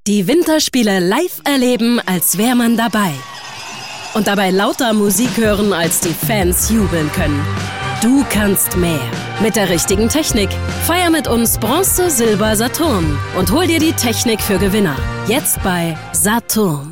Die Winterspiele live erleben, als wäre man dabei. Und dabei lauter Musik hören, als die Fans jubeln können. Du kannst mehr. Mit der richtigen Technik. Feier mit uns Bronze, Silber, Saturn. Und hol dir die Technik für Gewinner. Jetzt bei Saturn.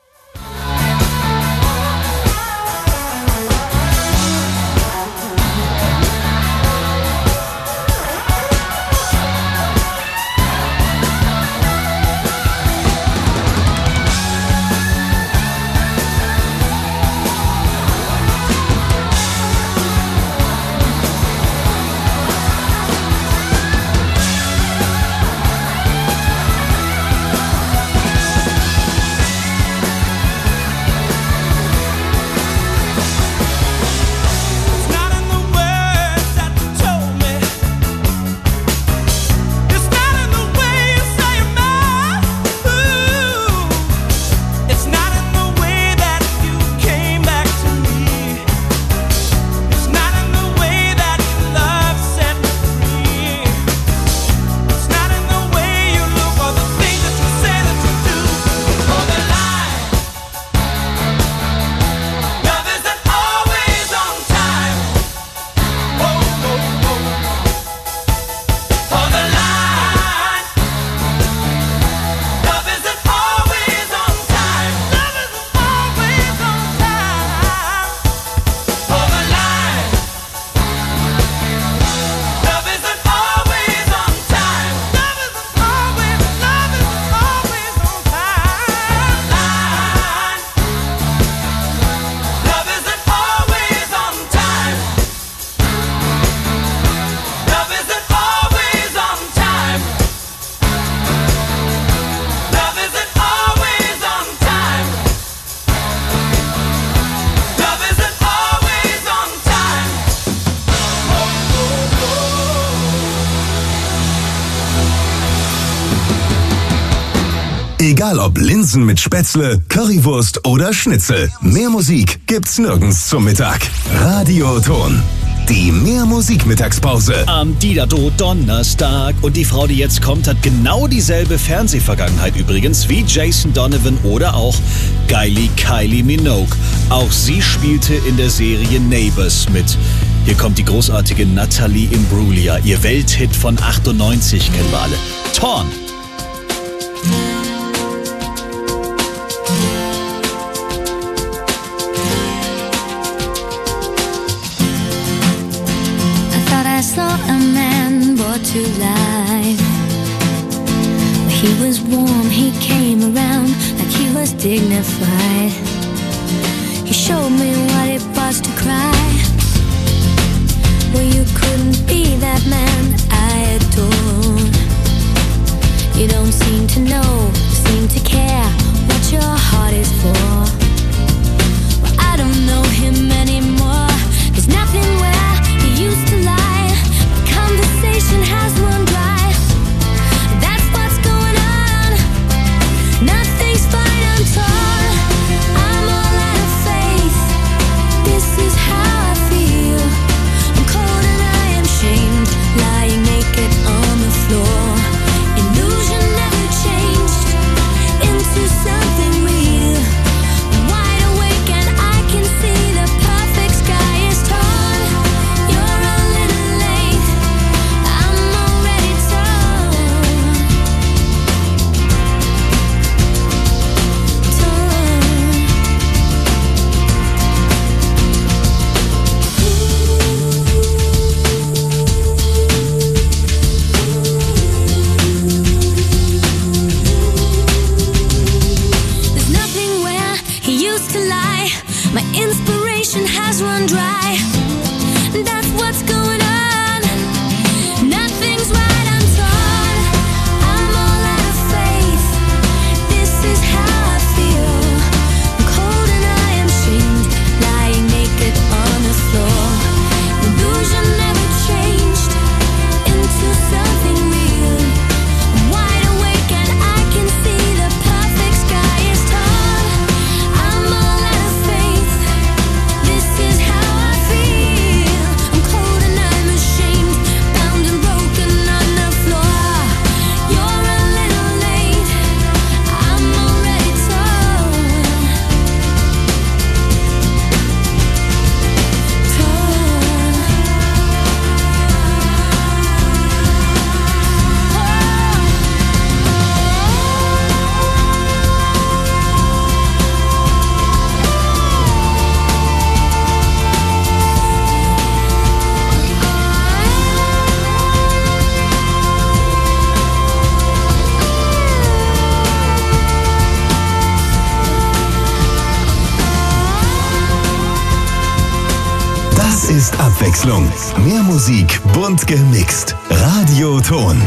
Egal ob Linsen mit Spätzle, Currywurst oder Schnitzel. Mehr Musik gibt's nirgends zum Mittag. Radioton. Die Mehr-Musik-Mittagspause. Am Didado Donnerstag. Und die Frau, die jetzt kommt, hat genau dieselbe Fernsehvergangenheit übrigens wie Jason Donovan oder auch Kylie Minogue. Auch sie spielte in der Serie Neighbours mit. Hier kommt die großartige Natalie Imbruglia. Ihr Welthit von 98 kennen wir alle. Torn. I saw a man brought to life. He was warm, he came around like he was dignified. He showed me what it was to cry. Well, you couldn't be that man I adored. You don't seem to know, seem to care what your heart is for. Well, I don't know him anymore. There's nothing where he used to lie. Conversation has run dry. That's what's going on. Nothing's fine, I'm torn. I'm all out of faith. This is how I feel. I'm cold and I am shamed, lying naked on the floor. Illusion never changed into something real. I'm wide awake and I can see the perfect sky is torn. You're a little late. I'm already torn. There's nothing where he used to lie. My inspiration has run dry. That's what's going on. Nothing's right, I'm torn. I'm all out of faith. This is how I feel. I'm cold and I am shamed, lying naked on the floor. Illusion never changed into something real. I'm wide awake and I can see the perfect sky is torn. I'm all out of faith. This is how I feel. ist Abwechslung. Mehr Musik, bunt gemixt. Radioton.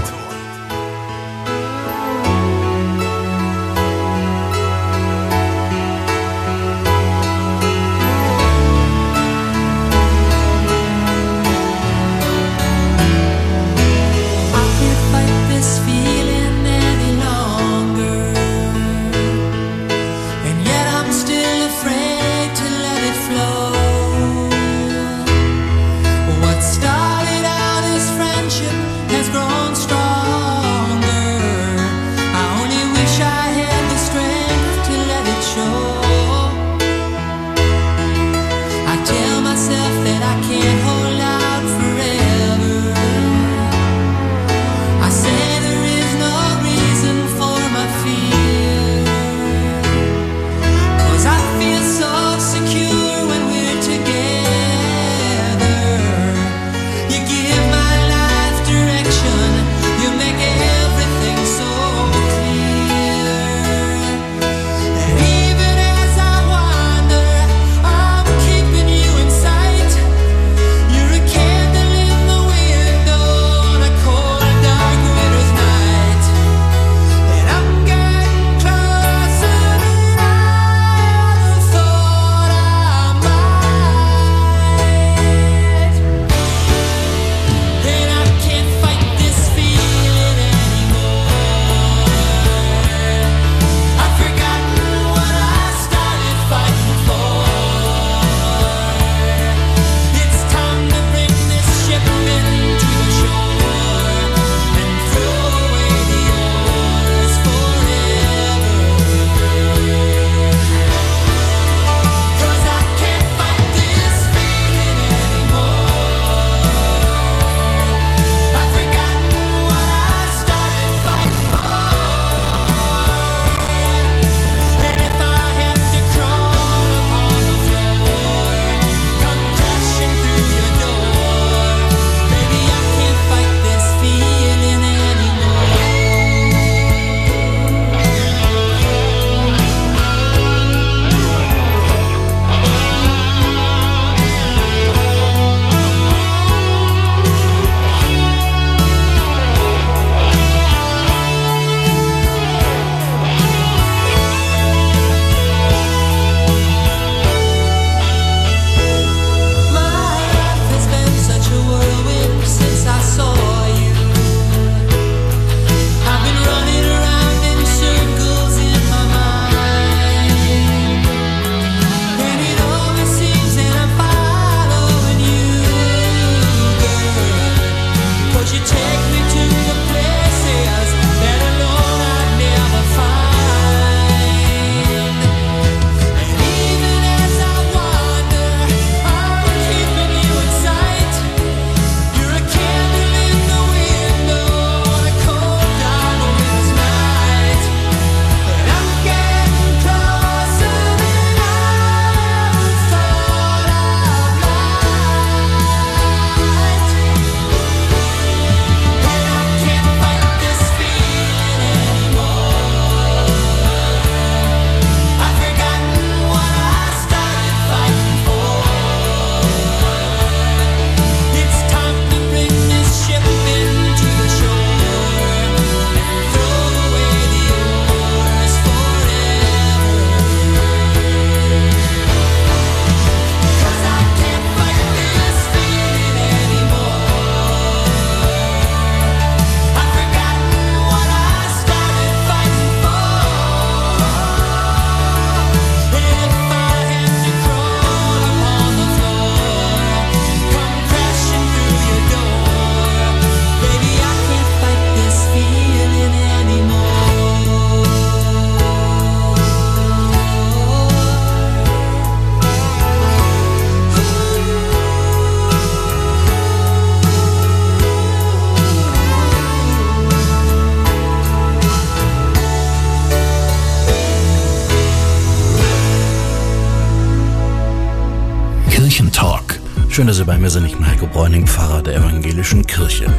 Schön, dass Sie bei mir sind. Ich bin Heiko Bräuning, Pfarrer der Evangelischen Kirche.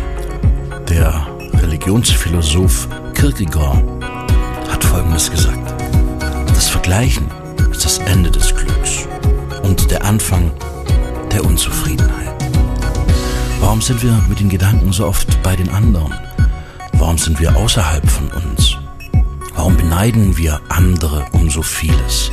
Der Religionsphilosoph Kierkegaard hat Folgendes gesagt: Das Vergleichen ist das Ende des Glücks und der Anfang der Unzufriedenheit. Warum sind wir mit den Gedanken so oft bei den anderen? Warum sind wir außerhalb von uns? Warum beneiden wir andere um so vieles?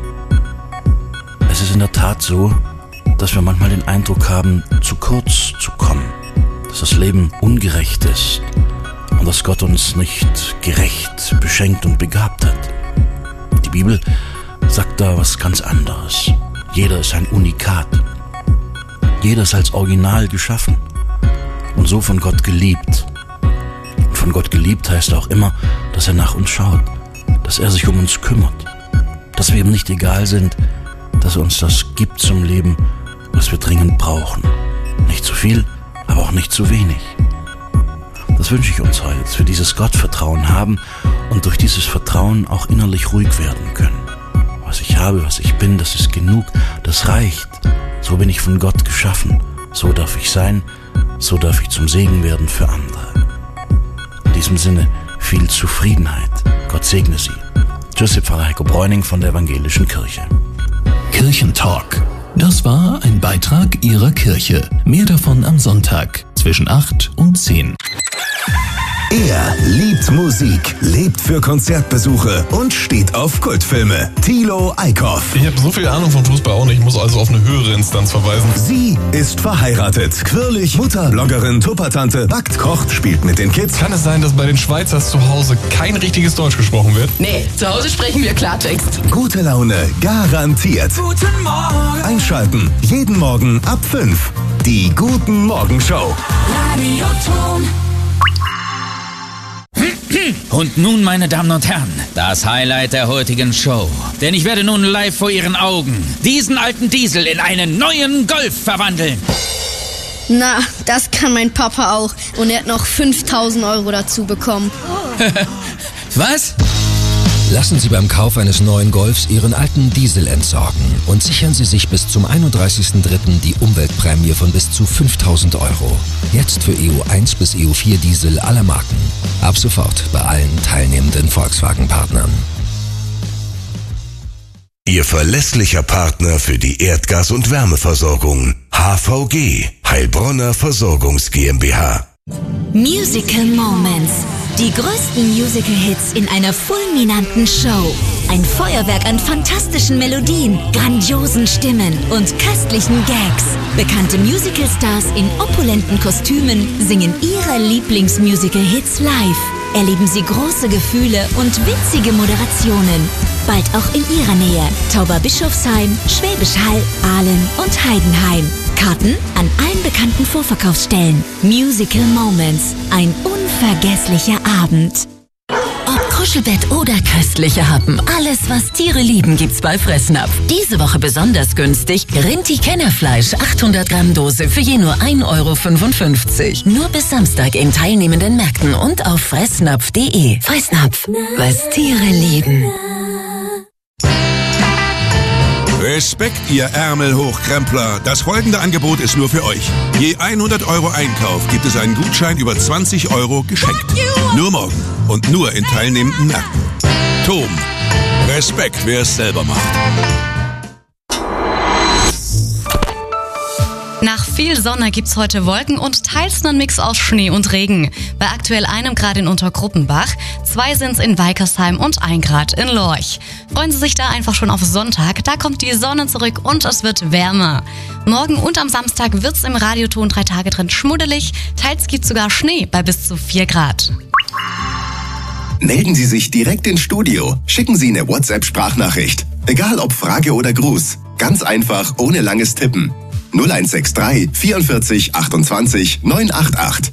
Es ist in der Tat so, dass wir manchmal den Eindruck haben, zu kurz zu kommen, dass das Leben ungerecht ist und dass Gott uns nicht gerecht beschenkt und begabt hat. Die Bibel sagt da was ganz anderes. Jeder ist ein Unikat. Jeder ist als Original geschaffen und so von Gott geliebt. Und von Gott geliebt heißt auch immer, dass er nach uns schaut, dass er sich um uns kümmert, dass wir ihm nicht egal sind, dass er uns das gibt zum Leben, was wir dringend brauchen. Nicht zu viel, aber auch nicht zu wenig. Das wünsche ich uns heute, dass wir dieses Gottvertrauen haben und durch dieses Vertrauen auch innerlich ruhig werden können. Was ich habe, was ich bin, das ist genug, das reicht. So bin ich von Gott geschaffen. So darf ich sein, so darf ich zum Segen werden für andere. In diesem Sinne viel Zufriedenheit. Gott segne Sie. Tschüss, Pfarrer Heiko Bräuning von der Evangelischen Kirche. Kirchentalk. Das war ein Beitrag Ihrer Kirche. Mehr davon am Sonntag zwischen 8 und 10. Er liebt Musik, lebt für Konzertbesuche und steht auf Kultfilme. Thilo Eickhoff. Ich habe so viel Ahnung von Fußball auch nicht. Ich muss also auf eine höhere Instanz verweisen. Sie ist verheiratet. Quirlig, Mutter, Bloggerin, Tuppertante, backt, kocht, spielt mit den Kids. Kann es sein, dass bei den Schweizers zu Hause kein richtiges Deutsch gesprochen wird? Nee, zu Hause sprechen wir Klartext. Gute Laune garantiert. Guten Morgen. Einschalten. Jeden Morgen ab 5. Die Guten Morgen Show. Radio Ton. Und nun, meine Damen und Herren, das Highlight der heutigen Show. Denn ich werde nun live vor Ihren Augen diesen alten Diesel in einen neuen Golf verwandeln. Na, das kann mein Papa auch. Und er hat noch 5.000 € dazu bekommen. Was? Lassen Sie beim Kauf eines neuen Golfs Ihren alten Diesel entsorgen und sichern Sie sich bis zum 31.03. die Umweltprämie von bis zu 5.000 €. Jetzt für EU1 bis EU4 Diesel aller Marken. Ab sofort bei allen teilnehmenden Volkswagen-Partnern. Ihr verlässlicher Partner für die Erdgas- und Wärmeversorgung. HVG, Heilbronner Versorgungs GmbH. Musical Moments. Die größten Musical-Hits in einer fulminanten Show. Ein Feuerwerk an fantastischen Melodien, grandiosen Stimmen und köstlichen Gags. Bekannte Musical-Stars in opulenten Kostümen singen ihre Lieblings-Musical-Hits live. Erleben Sie große Gefühle und witzige Moderationen. Bald auch in Ihrer Nähe. Tauberbischofsheim, Schwäbisch Hall, Aalen und Heidenheim. Karten an allen bekannten Vorverkaufsstellen. Musical Moments. Ein unvergesslicher Abend. Ob Kuschelbett oder köstliche Happen, alles, was Tiere lieben, gibt's bei Fressnapf. Diese Woche besonders günstig. Rinti-Kennerfleisch, 800 Gramm Dose für je nur 1,55 €. Nur bis Samstag in teilnehmenden Märkten und auf fressnapf.de. Fressnapf, was Tiere lieben. Respekt, ihr Ärmelhochkrempler. Das folgende Angebot ist nur für euch. Je 100 € Einkauf gibt es einen Gutschein über 20 € geschenkt. Nur morgen und nur in teilnehmenden Märkten. Tom, Respekt, wer es selber macht. Nach viel Sonne gibt's heute Wolken und teils einen Mix aus Schnee und Regen. Bei aktuell 1 Grad in Untergruppenbach, 2 sind's in Weikersheim und 1 Grad in Lorch. Freuen Sie sich da einfach schon auf Sonntag, da kommt die Sonne zurück und es wird wärmer. Morgen und am Samstag wird's im Radioton 3 Tage drin schmuddelig, teils gibt's sogar Schnee bei bis zu 4 Grad. Melden Sie sich direkt ins Studio. Schicken Sie eine WhatsApp-Sprachnachricht. Egal ob Frage oder Gruß. Ganz einfach, ohne langes Tippen. 0163 44 28 988.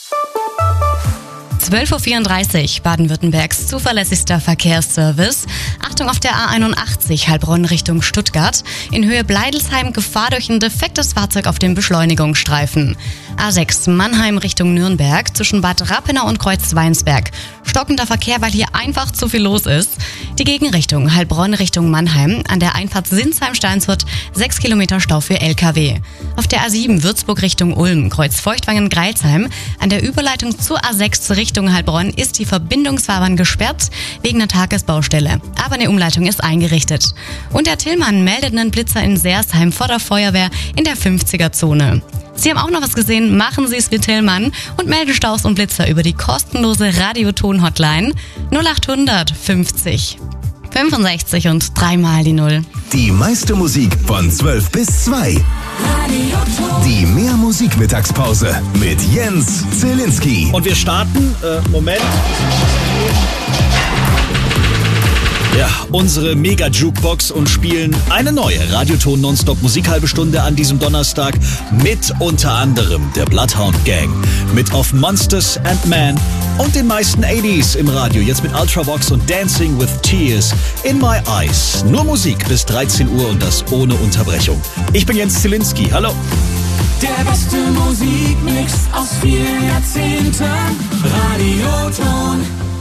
12:34 Uhr, Baden-Württembergs zuverlässigster Verkehrsservice. Achtung auf der A81 Heilbronn Richtung Stuttgart. In Höhe Bleidelsheim Gefahr durch ein defektes Fahrzeug auf dem Beschleunigungsstreifen. A6 Mannheim Richtung Nürnberg zwischen Bad Rappenau und Kreuzweinsberg. Stockender Verkehr, weil hier einfach zu viel los ist. Die Gegenrichtung Heilbronn Richtung Mannheim. An der Einfahrt Sinsheim-Steinsfurt 6 Kilometer Stau für LKW. Auf der A7 Würzburg Richtung Ulm, Kreuz Feuchtwangen-Greilsheim. An der Überleitung zur A6 Richtung Heilbronn ist die Verbindungsfahrbahn gesperrt wegen einer Tagesbaustelle. Aber eine Umleitung ist eingerichtet. Und der Tillmann meldet einen Blitzer in Seersheim vor der Feuerwehr in der 50er-Zone. Sie haben auch noch was gesehen? Machen Sie es wie Tillmann und melden Staus und Blitzer über die kostenlose Radioton-Hotline 0800 50 65 und 3 mal die 0. Die meiste Musik von 12 bis 2. Die Mehr-Musik-Mittagspause mit Jens Zielinski. Und wir starten, Ja, unsere Mega-Jukebox und spielen eine neue Radioton Nonstop Musikhalbe Stunde an diesem Donnerstag mit unter anderem der Bloodhound Gang, mit Of Monsters and Men und den meisten 80s im Radio. Jetzt mit Ultravox und Dancing with Tears in My Eyes. Nur Musik bis 13 Uhr und das ohne Unterbrechung. Ich bin Jens Zielinski. Hallo. Der beste Musikmix aus vielen Jahrzehnten. Radioton.